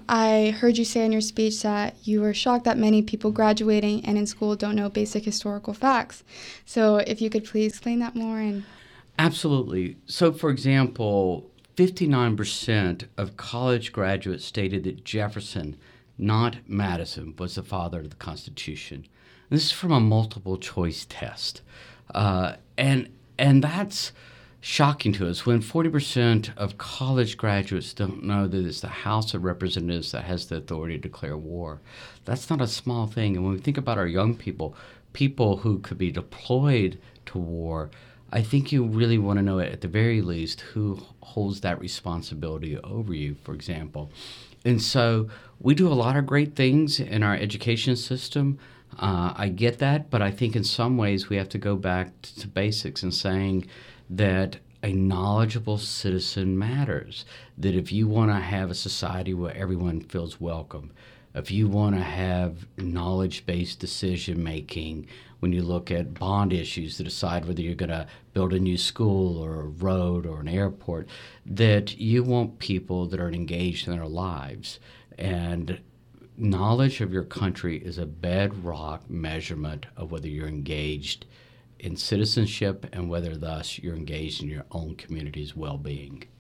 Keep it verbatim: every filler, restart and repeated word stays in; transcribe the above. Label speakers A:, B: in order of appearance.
A: I heard you say in your speech that you were shocked that many people graduating and in school don't know basic historical facts. So if you could please explain that more. And
B: Absolutely. So, for example, fifty-nine percent of college graduates stated that Jefferson, not Madison, was the father of the Constitution. This is from a multiple choice test. Uh, and and that's shocking to us when forty percent of college graduates don't know that it's the House of Representatives that has the authority to declare war. That's not a small thing. And when we think about our young people, people who could be deployed to war, I think you really want to know, at the very least, who holds that responsibility over you, for example. And so we do a lot of great things in our education system. Uh, I get that, but I think in some ways we have to go back to basics and saying that a knowledgeable citizen matters, that if you want to have a society where everyone feels welcome, if you want to have knowledge-based decision-making when you look at bond issues to decide whether you're going to build a new school or a road or an airport, that you want people that are engaged in their lives. And knowledge of your country is a bedrock measurement of whether you're engaged in citizenship and whether thus you're engaged in your own community's well-being.